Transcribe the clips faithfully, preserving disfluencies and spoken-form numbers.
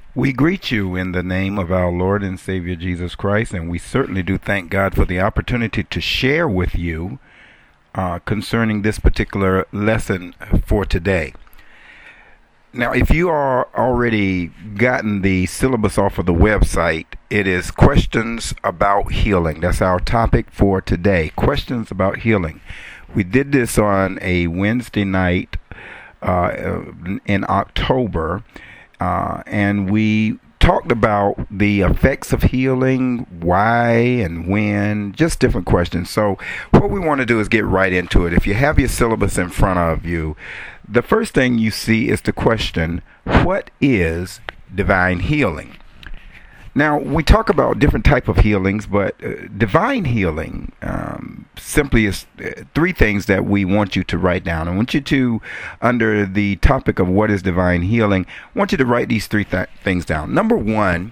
We greet you in the name of our Lord and Savior Jesus Christ, and we certainly do thank God for the opportunity to share with you uh, concerning this particular lesson for today. Now, if you are already gotten the syllabus off of the website, it is questions about healing. That's our topic for today, questions about healing. We did this on a Wednesday night uh, in October. Uh, and we talked about the effects of healing, why and when, just different questions. So what we want to do is get right into it. If you have your syllabus in front of you, the first thing you see is the question, what is divine healing? Now, we talk about different type of healings, but uh, divine healing um, simply is uh, three things that we want you to write down. I want you to, under the topic of what is divine healing, I want you to write these three th- things down. Number one,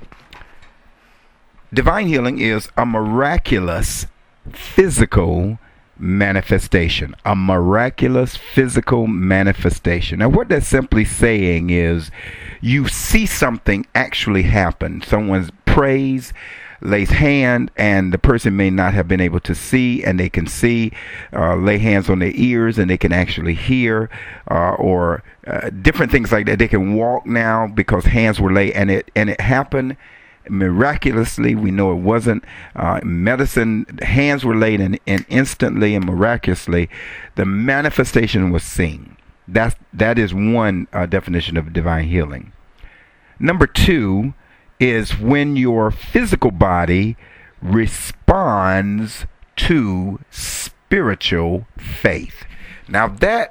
divine healing is a miraculous physical manifestation. A miraculous physical manifestation. Now, what that's simply saying is you see something actually happen. Someone prays, lays hand, and the person may not have been able to see, and they can see, uh, lay hands on their ears, and they can actually hear, uh, or uh, different things like that. They can walk now because hands were laid, and it and it happened miraculously. We know it wasn't uh, medicine. Hands were laid, and, and instantly and miraculously, the manifestation was seen. That's that is one uh, definition of divine healing. Number two is when your physical body responds to spiritual faith. Now that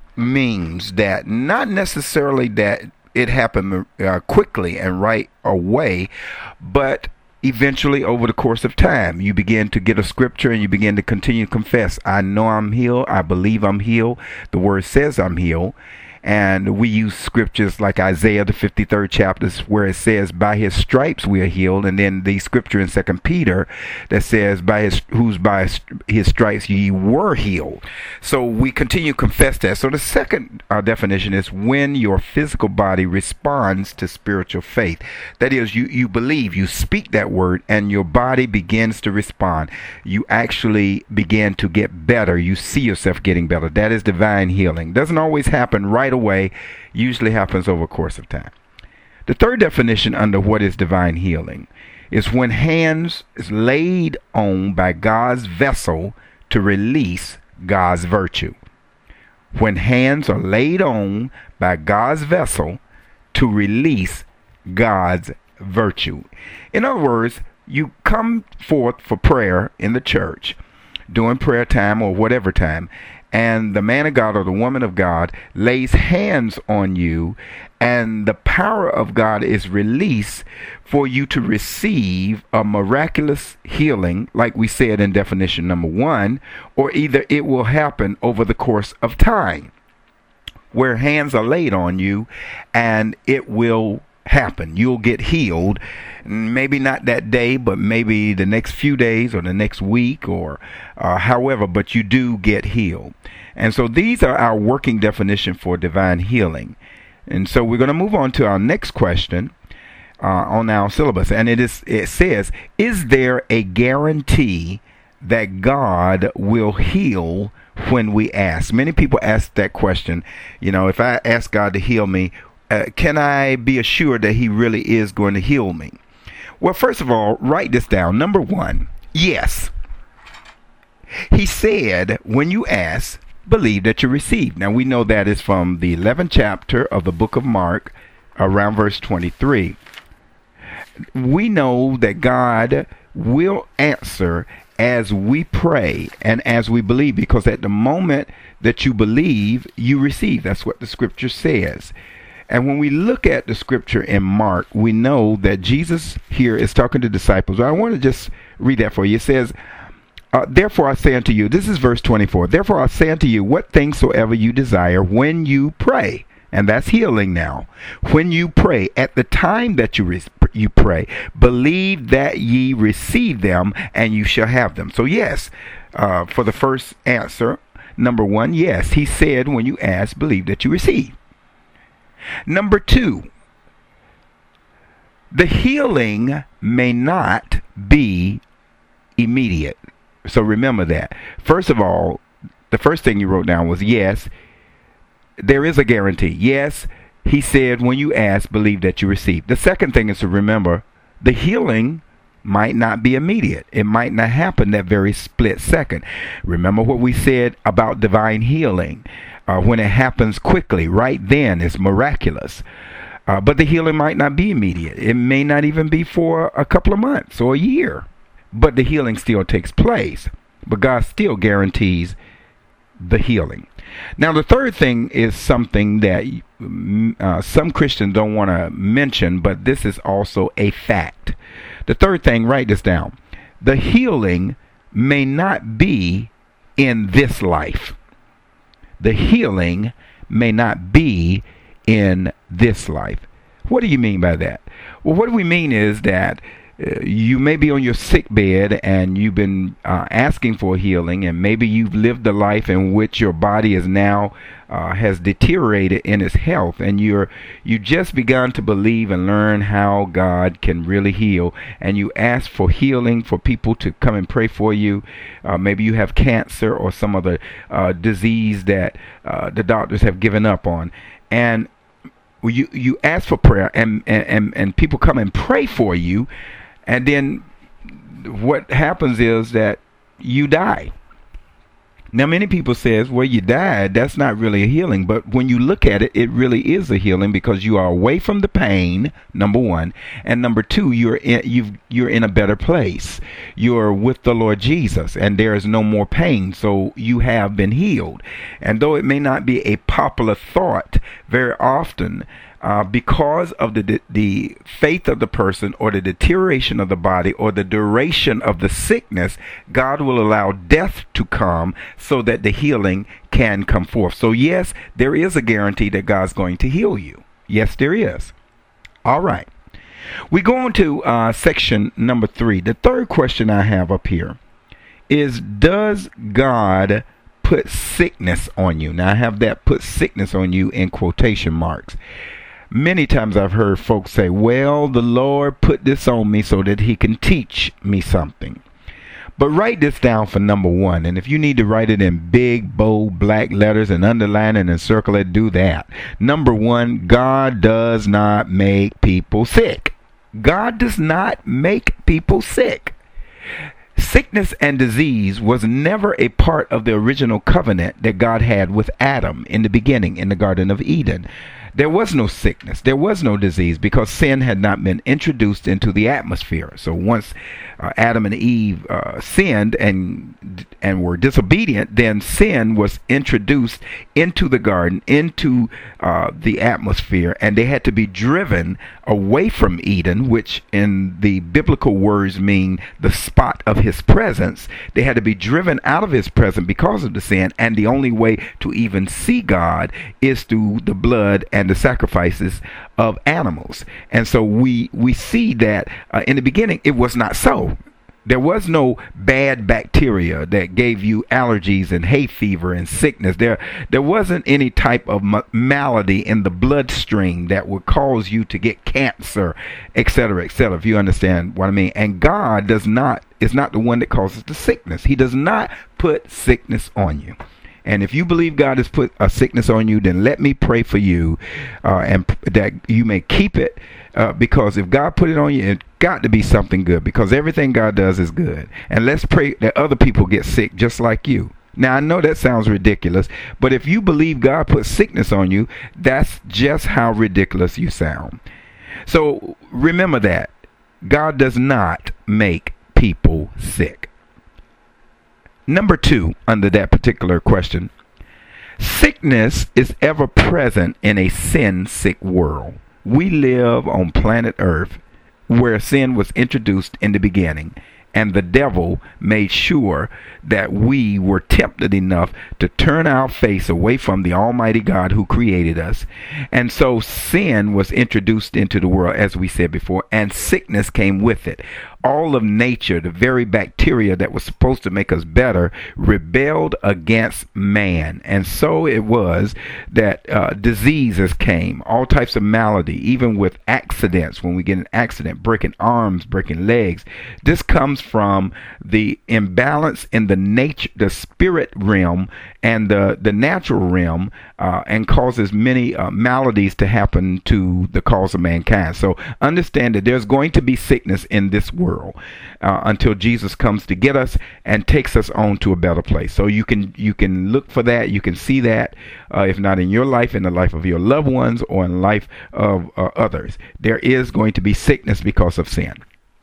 means that not necessarily that it happened uh, quickly and right away, but eventually over the course of time, you begin to get a scripture and you begin to continue to confess, I know I'm healed. I believe I'm healed. The word says I'm healed. And we use scriptures like Isaiah, the fifty-third chapter, where it says, by his stripes we are healed. And then the scripture in Second Peter that says, by his whose by his stripes ye were healed. So we continue to confess that. So the second uh, definition is when your physical body responds to spiritual faith. That is, you, you believe, you speak that word, and your body begins to respond. You actually begin to get better. You see yourself getting better. That is divine healing. Doesn't always happen right away, usually happens over a course of time. The third definition under what is divine healing is when hands is laid on by God's vessel to release God's virtue. When hands are laid on by God's vessel to release God's virtue. In other words, you come forth for prayer in the church during prayer time or whatever time, and the man of God or the woman of God lays hands on you, and the power of God is released for you to receive a miraculous healing, like we said in definition number one, or either it will happen over the course of time, where hands are laid on you, and it will happen. You'll get healed. Maybe not that day, but maybe the next few days or the next week or uh, however, but you do get healed. And so these are our working definition for divine healing. And so we're going to move on to our next question uh, on our syllabus. And it is it says, is there a guarantee that God will heal when we ask? Many people ask that question. You know, if I ask God to heal me, uh, can I be assured that he really is going to heal me? Well, first of all, write this down. Number one, yes. He said, when you ask, believe that you receive. Now, we know that is from the eleventh chapter of the book of Mark, around verse twenty-three. We know that God will answer as we pray and as we believe, because at the moment that you believe, you receive. That's what the scripture says. And when we look at the scripture in Mark, we know that Jesus here is talking to disciples. I want to just read that for you. It says, uh, therefore I say unto you, this is verse twenty-four, therefore I say unto you, what things soever you desire when you pray. And that's healing now. When you pray, at the time that you re- you pray, believe that ye receive them, and you shall have them. So yes, uh, for the first answer, number one, yes, he said when you ask, believe that you receive. Number two, The healing may not be immediate. So remember that. First of all, the first thing you wrote down was yes, there is a guarantee. Yes, he said, when you ask, believe that you receive. The second thing is to remember the healing might not be immediate. It might not happen that very split second. Remember what we said about divine healing. Uh, when it happens quickly, right then, it's miraculous. Uh, but the healing might not be immediate. It may not even be for a couple of months or a year. But the healing still takes place. But God still guarantees the healing. Now, the third thing is something that uh, some Christians don't want to mention, but this is also a fact. The third thing, write this down. The healing may not be in this life. The healing may not be in this life. What do you mean by that? Well, what we mean is that Uh, you may be on your sick bed and you've been uh, asking for healing, and maybe you've lived a life in which your body is now uh, has deteriorated in its health, and you're you just begun to believe and learn how God can really heal, and you ask for healing for people to come and pray for you. Uh, maybe you have cancer or some other uh, disease that uh, the doctors have given up on, and you you ask for prayer, and and, and, and people come and pray for you. And then what happens is that you die. Now, many people says, well, you died. That's not really a healing. But when you look at it, it really is a healing, because you are away from the pain, number one. And number two, you're in, you've, you're in a better place. You're with the Lord Jesus, and there is no more pain. So you have been healed. And though it may not be a popular thought very often, Uh, because of the, the the faith of the person, or the deterioration of the body, or the duration of the sickness, God will allow death to come so that the healing can come forth. So yes, there is a guarantee that God's going to heal you. Yes, there is. All right. We go on to uh, section number three. The third question I have up here is, does God put sickness on you? Now, I have that put sickness on you in quotation marks. Many times I've heard folks say, well, the Lord put this on me so that he can teach me something. But write this down for number one. And if you need to write it in big, bold, black letters and underline it and circle it, do that. Number one, God does not make people sick. God does not make people sick. Sickness and disease was never a part of the original covenant that God had with Adam in the beginning in the Garden of Eden. There was no sickness. There was no disease, because sin had not been introduced into the atmosphere. So once uh, Adam and Eve uh, sinned and and were disobedient, then sin was introduced into the garden, into uh, the atmosphere, and they had to be driven away from Eden, which in the biblical words mean the spot of his presence. They had to be driven out of his presence because of the sin, and the only way to even see God is through the blood and the sacrifices of animals. And so we we see that uh, in the beginning it was not so. There was no bad bacteria that gave you allergies and hay fever and sickness. There there wasn't any type of ma- malady in the bloodstream that would cause you to get cancer, et cetera, et cetera, if you understand what I mean. And God does not is not the one that causes the sickness. He does not put sickness on you. And if you believe God has put a sickness on you, then let me pray for you, uh, and p- that you may keep it, uh, because if God put it on you, it's got to be something good, because everything God does is good. And let's pray that other people get sick just like you. Now, I know that sounds ridiculous, but if you believe God put sickness on you, that's just how ridiculous you sound. So remember that God does not make people sick. Number two, under that particular question, sickness is ever present in a sin-sick world. We live on planet Earth where sin was introduced in the beginning, and the devil made sure that we were tempted enough to turn our face away from the Almighty God who created us. And so sin was introduced into the world, as we said before, and sickness came with it. all of nature, the very bacteria that was supposed to make us better, rebelled against man. And so it was that uh, diseases came, all types of malady, even with accidents. When we get an accident, breaking arms, breaking legs, this comes from the imbalance in the nature, the spirit realm and the, the natural realm, uh, and causes many uh, maladies to happen to the cause of mankind. So understand that there's going to be sickness in this world uh, until Jesus comes to get us and takes us on to a better place. So you can you can look for that. You can see that, uh, if not in your life, in the life of your loved ones or in the life of uh, others. There is going to be sickness because of sin.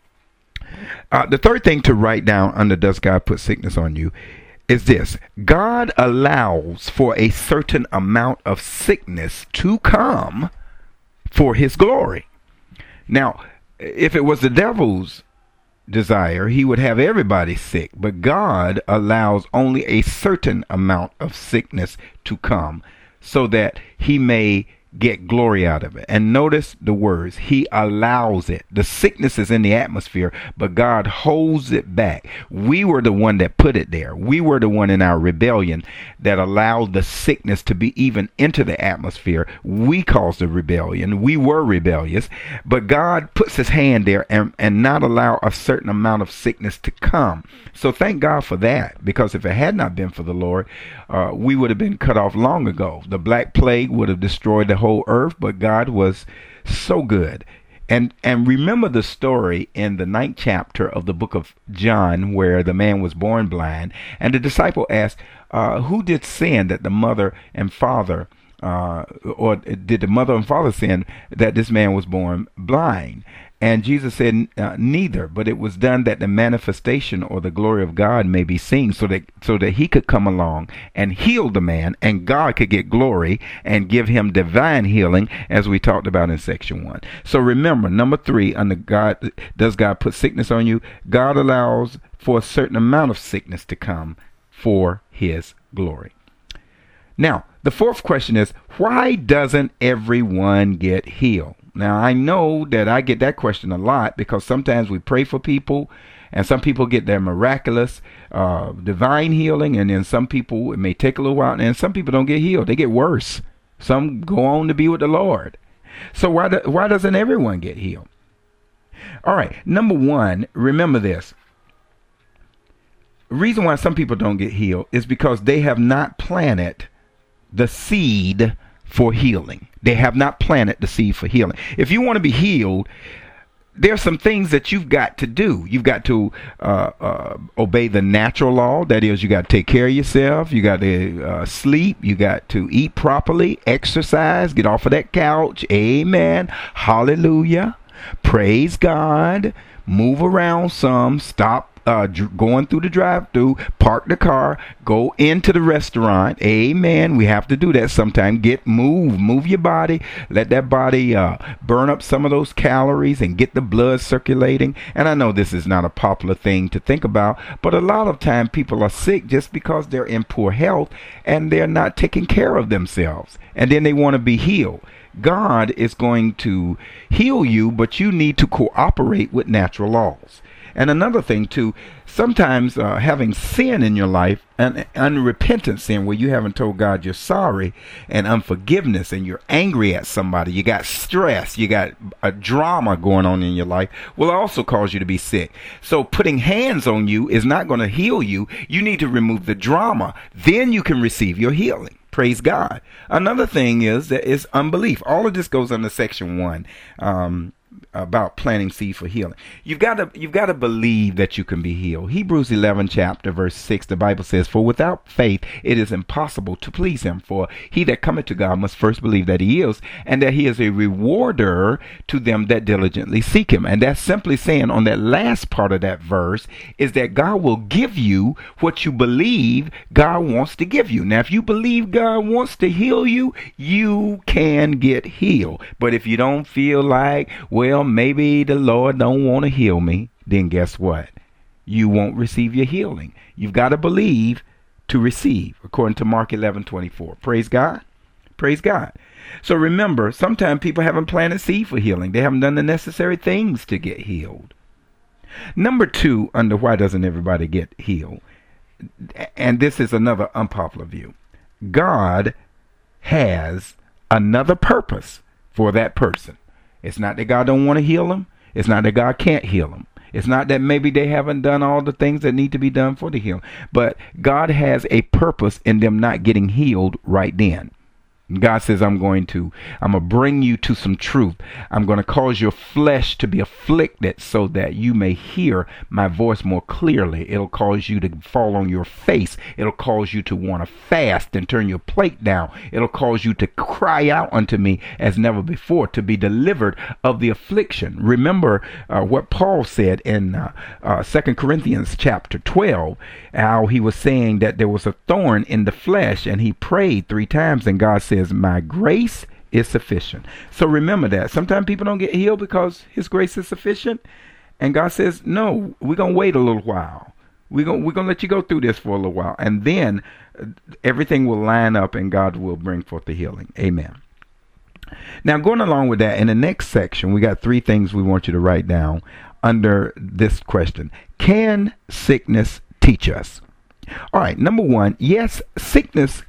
Uh, the third thing to write down under does God put sickness on you is this: God allows for a certain amount of sickness to come for his glory. Now, if it was the devil's desire, he would have everybody sick, but God allows only a certain amount of sickness to come so that he may get glory out of it. And notice the words, he allows it. The sickness is in the atmosphere, but God holds it back. We were the one that put it there. We were the one in our rebellion that allowed the sickness to be even into the atmosphere. We caused the rebellion. We were rebellious, but God puts his hand there and, and not allow a certain amount of sickness to come. So thank God for that, because if it had not been for the Lord, uh, we would have been cut off long ago. The Black Plague would have destroyed the whole earth, but God was so good. And and remember the story in the ninth chapter of the book of John where the man was born blind, and the disciple asked, uh, who did sin, that the mother and father, uh, or did the mother and father sin that this man was born blind? And Jesus said, uh, neither, but it was done that the manifestation or the glory of God may be seen, so that so that he could come along and heal the man, and God could get glory and give him divine healing, as we talked about in section one. So remember, number three, under God, does God put sickness on you? God allows for a certain amount of sickness to come for his glory. Now, the fourth question is, why doesn't everyone get healed? Now, I know that I get that question a lot, because sometimes we pray for people and some people get their miraculous uh, divine healing, and then some people, it may take a little while, and some people don't get healed. They get worse. Some go on to be with the Lord. So why, do, why doesn't everyone get healed? All right, number one, remember this. The reason why some people don't get healed is because they have not planted the seed for healing. They have not planted the seed for healing. If you want to be healed, there are some things that you've got to do. You've got to uh, uh, obey the natural law. That is, you got to take care of yourself. You got to uh, sleep. You got to eat properly, exercise, get off of that couch. Amen. Hallelujah. Praise God. Move around some. Stop Uh, dr- going through the drive-thru, park the car, go into the restaurant. Amen. We have to do that sometime. Get move, move your body. Let that body uh, burn up some of those calories and get the blood circulating. And I know this is not a popular thing to think about, but a lot of time people are sick just because they're in poor health and they're not taking care of themselves. And then they want to be healed. God is going to heal you, but you need to cooperate with natural laws. And another thing, too, sometimes uh, having sin in your life, an unrepentant sin where you haven't told God you're sorry, and unforgiveness, and you're angry at somebody, you got stress, you got a drama going on in your life, will also cause you to be sick. So putting hands on you is not going to heal you. You need to remove the drama. Then you can receive your healing. Praise God. Another thing is that is unbelief. All of this goes under section one. Um, about planting seed for healing. You've got to you've got to believe that you can be healed. Hebrews eleven chapter verse six, the Bible says, for without faith it is impossible to please him. For he that cometh to God must first believe that he is, and that he is a rewarder to them that diligently seek him. And that's simply saying, on that last part of that verse, is that God will give you what you believe God wants to give you. Now, if you believe God wants to heal you, you can get healed. But if you don't feel like, well, maybe the Lord don't want to heal me, then guess what? You won't receive your healing. You've got to believe to receive, according to Mark eleven twenty-four. Praise God. Praise God. So remember, sometimes people haven't planted seed for healing. They haven't done the necessary things to get healed. Number two, under why doesn't everybody get healed? And this is another unpopular view. God has another purpose for that person. It's not that God don't want to heal them. It's not that God can't heal them. It's not that maybe they haven't done all the things that need to be done for the healing. But God has a purpose in them not getting healed right then. God says, I'm going to, I'm going to bring you to some truth. I'm going to cause your flesh to be afflicted so that you may hear my voice more clearly. It'll cause you to fall on your face. It'll cause you to want to fast and turn your plate down. It'll cause you to cry out unto me as never before, to be delivered of the affliction. Remember uh, what Paul said in uh, uh, Second Corinthians chapter twelve, how he was saying that there was a thorn in the flesh, and he prayed three times, and God said, my grace is sufficient. So remember that. Sometimes people don't get healed because his grace is sufficient. And God says, no, we're going to wait a little while. We're going we're going to let you go through this for a little while. And then uh, everything will line up and God will bring forth the healing. Amen. Now, going along with that, in the next section, we got three things we want you to write down under this question. Can sickness teach us? All right. Number one, yes, sickness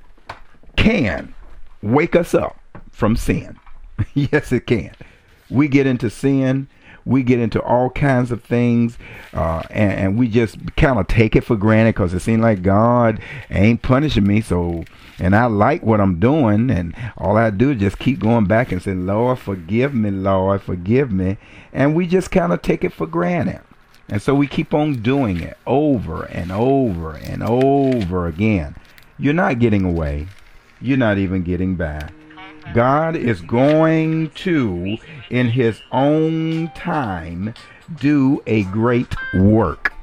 can wake us up from sin. Yes, it can. We get into sin. We get into all kinds of things, uh, and, and we just kind of take it for granted because it seems like God ain't punishing me. So, and I like what I'm doing, and all I do is just keep going back and say, Lord, forgive me, Lord, forgive me. And we just kind of take it for granted. And so we keep on doing it over and over and over again. You're not getting away. You're not even getting by. God is going to, in his own time, do a great work.